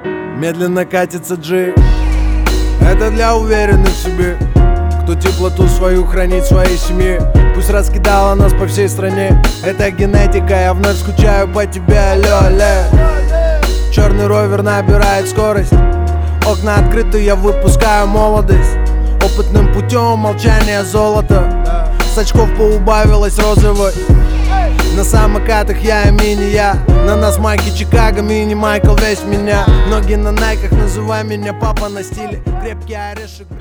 медленно катится G. Это для уверенных в себе, кто теплоту свою хранит в своей семье. Пусть раскидала нас по всей стране, это генетика, я вновь скучаю по тебе, алло, алло. Черный ровер набирает скорость, окна открыты, я выпускаю молодость. Опытным путем молчание золото, с очков поубавилась розовой. На самокатах я и мини-я, на нас майки Чикаго, мини-Майкл весь меня. Ноги на найках, называй меня папа на стиле, крепкий орешек.